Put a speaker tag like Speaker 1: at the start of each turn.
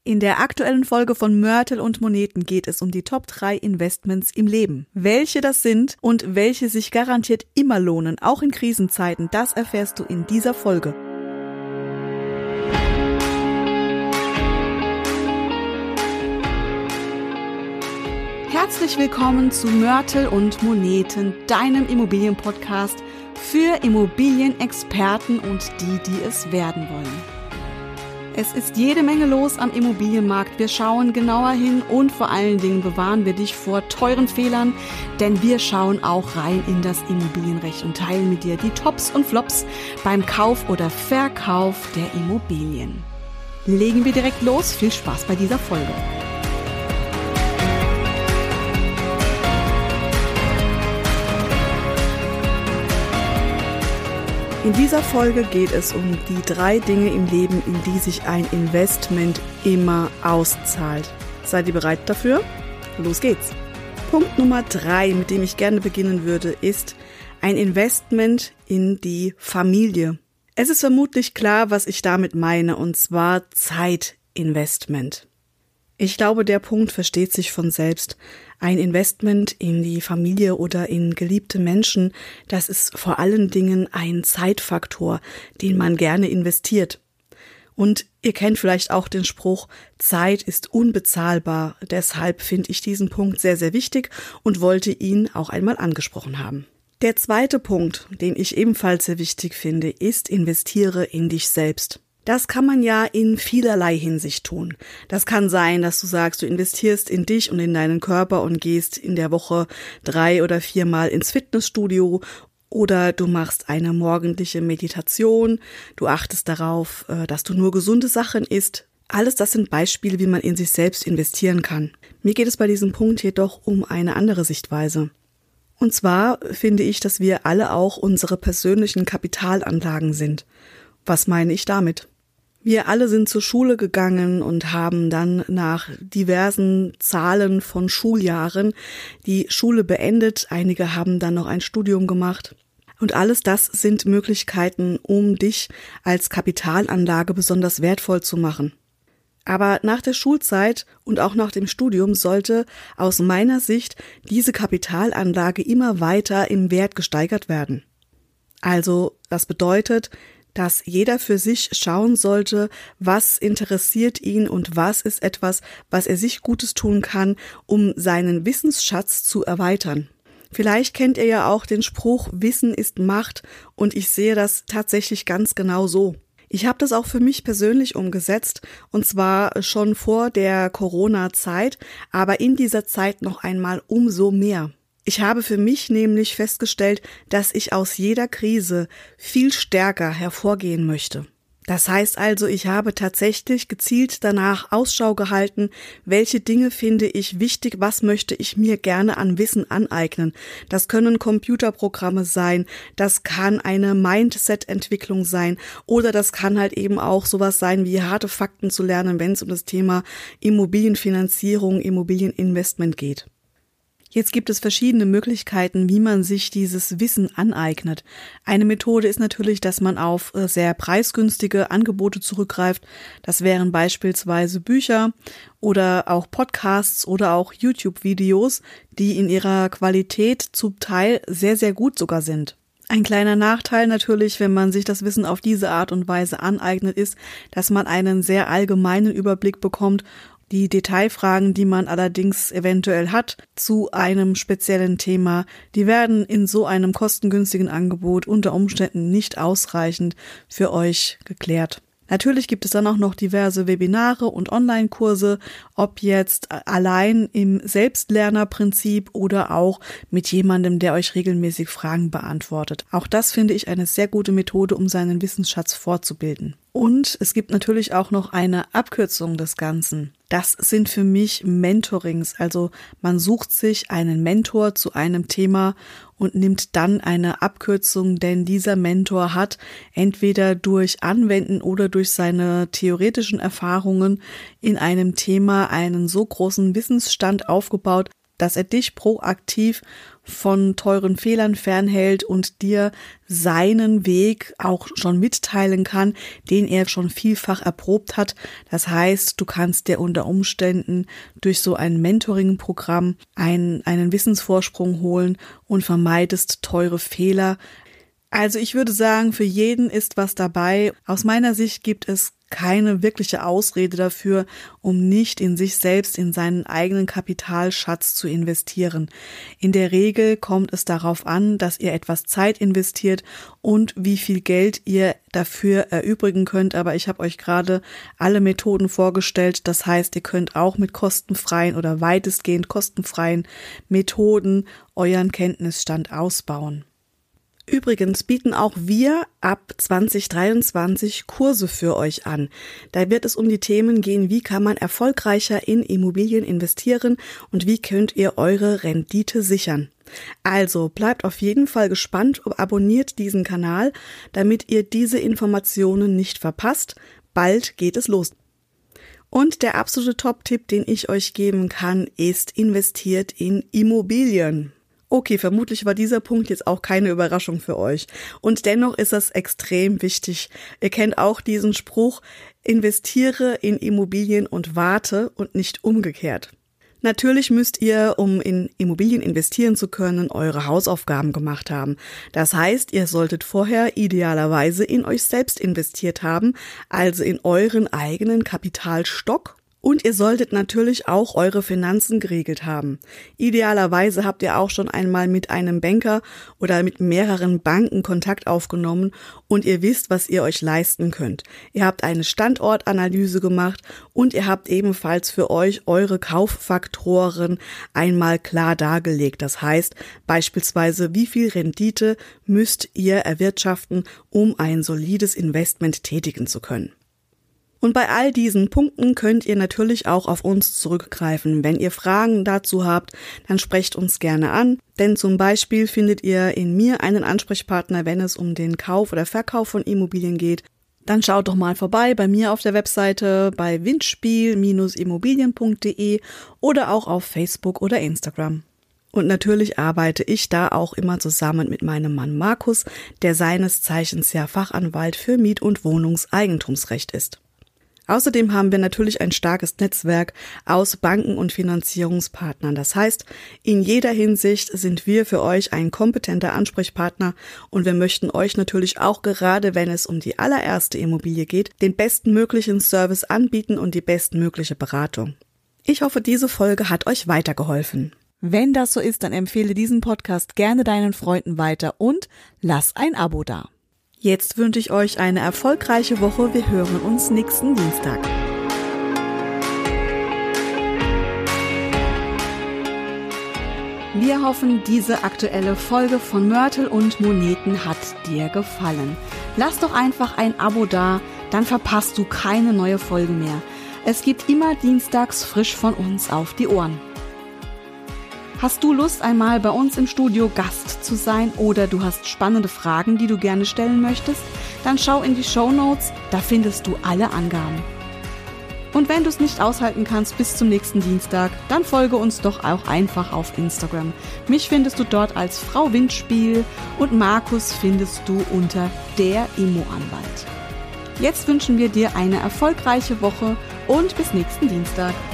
Speaker 1: In der aktuellen Folge von Mörtel und Moneten geht es um die Top 3 Investments im Leben. Welche das sind und welche sich garantiert immer lohnen, auch in Krisenzeiten, das erfährst du in dieser Folge. Herzlich willkommen zu Mörtel und Moneten, deinem Immobilienpodcast für Immobilienexperten und die es werden wollen. Es ist jede Menge los am Immobilienmarkt. Wir schauen genauer hin und vor allen Dingen bewahren wir dich vor teuren Fehlern, denn wir schauen auch rein in das Immobilienrecht und teilen mit dir die Tops und Flops beim Kauf oder Verkauf der Immobilien. Legen wir direkt los. Viel Spaß bei dieser Folge. In dieser Folge geht es um die 3 Dinge im Leben, in die sich ein Investment immer auszahlt. Seid ihr bereit dafür? Los geht's! Punkt Nummer 3, mit dem ich gerne beginnen würde, ist ein Investment in die Familie. Es ist vermutlich klar, was ich damit meine, und zwar Zeitinvestment. Ich glaube, der Punkt versteht sich von selbst. Ein Investment in die Familie oder in geliebte Menschen, das ist vor allen Dingen ein Zeitfaktor, den man gerne investiert. Und ihr kennt vielleicht auch den Spruch, Zeit ist unbezahlbar. Deshalb finde ich diesen Punkt sehr, sehr wichtig und wollte ihn auch einmal angesprochen haben. Der zweite Punkt, den ich ebenfalls sehr wichtig finde, ist, investiere in dich selbst. Das kann man ja in vielerlei Hinsicht tun. Das kann sein, dass du sagst, du investierst in dich und in deinen Körper und gehst in der Woche 3 oder 4 Mal ins Fitnessstudio, oder du machst eine morgendliche Meditation, du achtest darauf, dass du nur gesunde Sachen isst. Alles das sind Beispiele, wie man in sich selbst investieren kann. Mir geht es bei diesem Punkt jedoch um eine andere Sichtweise. Und zwar finde ich, dass wir alle auch unsere persönlichen Kapitalanlagen sind. Was meine ich damit? Wir alle sind zur Schule gegangen und haben dann nach diversen Zahlen von Schuljahren die Schule beendet. Einige haben dann noch ein Studium gemacht. Und alles das sind Möglichkeiten, um dich als Kapitalanlage besonders wertvoll zu machen. Aber nach der Schulzeit und auch nach dem Studium sollte aus meiner Sicht diese Kapitalanlage immer weiter im Wert gesteigert werden. Also das bedeutet, dass jeder für sich schauen sollte, was interessiert ihn und was ist etwas, was er sich Gutes tun kann, um seinen Wissensschatz zu erweitern. Vielleicht kennt ihr ja auch den Spruch, Wissen ist Macht, und ich sehe das tatsächlich ganz genau so. Ich habe das auch für mich persönlich umgesetzt, und zwar schon vor der Corona-Zeit, aber in dieser Zeit noch einmal umso mehr. Ich habe für mich nämlich festgestellt, dass ich aus jeder Krise viel stärker hervorgehen möchte. Das heißt also, ich habe tatsächlich gezielt danach Ausschau gehalten, welche Dinge finde ich wichtig, was möchte ich mir gerne an Wissen aneignen. Das können Computerprogramme sein, das kann eine Mindset-Entwicklung sein oder das kann halt eben auch sowas sein wie harte Fakten zu lernen, wenn es um das Thema Immobilienfinanzierung, Immobilieninvestment geht. Jetzt gibt es verschiedene Möglichkeiten, wie man sich dieses Wissen aneignet. Eine Methode ist natürlich, dass man auf sehr preisgünstige Angebote zurückgreift. Das wären beispielsweise Bücher oder auch Podcasts oder auch YouTube-Videos, die in ihrer Qualität zum Teil sehr, sehr gut sogar sind. Ein kleiner Nachteil natürlich, wenn man sich das Wissen auf diese Art und Weise aneignet, ist, dass man einen sehr allgemeinen Überblick bekommt. Die Detailfragen, die man allerdings eventuell hat zu einem speziellen Thema, die werden in so einem kostengünstigen Angebot unter Umständen nicht ausreichend für euch geklärt. Natürlich gibt es dann auch noch diverse Webinare und Online-Kurse, ob jetzt allein im Selbstlernerprinzip oder auch mit jemandem, der euch regelmäßig Fragen beantwortet. Auch das finde ich eine sehr gute Methode, um seinen Wissensschatz fortzubilden. Und es gibt natürlich auch noch eine Abkürzung des Ganzen. Das sind für mich Mentorings, also man sucht sich einen Mentor zu einem Thema und nimmt dann eine Abkürzung, denn dieser Mentor hat entweder durch Anwenden oder durch seine theoretischen Erfahrungen in einem Thema einen so großen Wissensstand aufgebaut, dass er dich proaktiv von teuren Fehlern fernhält und dir seinen Weg auch schon mitteilen kann, den er schon vielfach erprobt hat. Das heißt, du kannst dir unter Umständen durch so ein Mentoring-Programm einen Wissensvorsprung holen und vermeidest teure Fehler. Also ich würde sagen, für jeden ist was dabei. Aus meiner Sicht gibt es keine wirkliche Ausrede dafür, um nicht in sich selbst, in seinen eigenen Kapitalschatz zu investieren. In der Regel kommt es darauf an, dass ihr etwas Zeit investiert und wie viel Geld ihr dafür erübrigen könnt. Aber ich habe euch gerade alle Methoden vorgestellt. Das heißt, ihr könnt auch mit kostenfreien oder weitestgehend kostenfreien Methoden euren Kenntnisstand ausbauen. Übrigens bieten auch wir ab 2023 Kurse für euch an. Da wird es um die Themen gehen, wie kann man erfolgreicher in Immobilien investieren und wie könnt ihr eure Rendite sichern. Also bleibt auf jeden Fall gespannt und abonniert diesen Kanal, damit ihr diese Informationen nicht verpasst. Bald geht es los. Und der absolute Top-Tipp, den ich euch geben kann, ist: investiert in Immobilien. Okay, vermutlich war dieser Punkt jetzt auch keine Überraschung für euch. Und dennoch ist es extrem wichtig. Ihr kennt auch diesen Spruch: investiere in Immobilien und warte und nicht umgekehrt. Natürlich müsst ihr, um in Immobilien investieren zu können, eure Hausaufgaben gemacht haben. Das heißt, ihr solltet vorher idealerweise in euch selbst investiert haben, also in euren eigenen Kapitalstock. Und ihr solltet natürlich auch eure Finanzen geregelt haben. Idealerweise habt ihr auch schon einmal mit einem Banker oder mit mehreren Banken Kontakt aufgenommen und ihr wisst, was ihr euch leisten könnt. Ihr habt eine Standortanalyse gemacht und ihr habt ebenfalls für euch eure Kauffaktoren einmal klar dargelegt. Das heißt beispielsweise, wie viel Rendite müsst ihr erwirtschaften, um ein solides Investment tätigen zu können. Und bei all diesen Punkten könnt ihr natürlich auch auf uns zurückgreifen. Wenn ihr Fragen dazu habt, dann sprecht uns gerne an. Denn zum Beispiel findet ihr in mir einen Ansprechpartner, wenn es um den Kauf oder Verkauf von Immobilien geht. Dann schaut doch mal vorbei bei mir auf der Webseite bei windspiel-immobilien.de oder auch auf Facebook oder Instagram. Und natürlich arbeite ich da auch immer zusammen mit meinem Mann Markus, der seines Zeichens ja Fachanwalt für Miet- und Wohnungseigentumsrecht ist. Außerdem haben wir natürlich ein starkes Netzwerk aus Banken und Finanzierungspartnern. Das heißt, in jeder Hinsicht sind wir für euch ein kompetenter Ansprechpartner und wir möchten euch natürlich auch, gerade wenn es um die allererste Immobilie geht, den bestmöglichen Service anbieten und die bestmögliche Beratung. Ich hoffe, diese Folge hat euch weitergeholfen. Wenn das so ist, dann empfehle diesen Podcast gerne deinen Freunden weiter und lass ein Abo da. Jetzt wünsche ich euch eine erfolgreiche Woche. Wir hören uns nächsten Dienstag. Wir hoffen, diese aktuelle Folge von Mörtel und Moneten hat dir gefallen. Lass doch einfach ein Abo da, dann verpasst du keine neue Folge mehr. Es gibt immer dienstags frisch von uns auf die Ohren. Hast du Lust, einmal bei uns im Studio Gast zu sein oder du hast spannende Fragen, die du gerne stellen möchtest? Dann schau in die Shownotes, da findest du alle Angaben. Und wenn du es nicht aushalten kannst bis zum nächsten Dienstag, dann folge uns doch auch einfach auf Instagram. Mich findest du dort als Frau Windspiel und Markus findest du unter der Immo-Anwalt. Jetzt wünschen wir dir eine erfolgreiche Woche und bis nächsten Dienstag.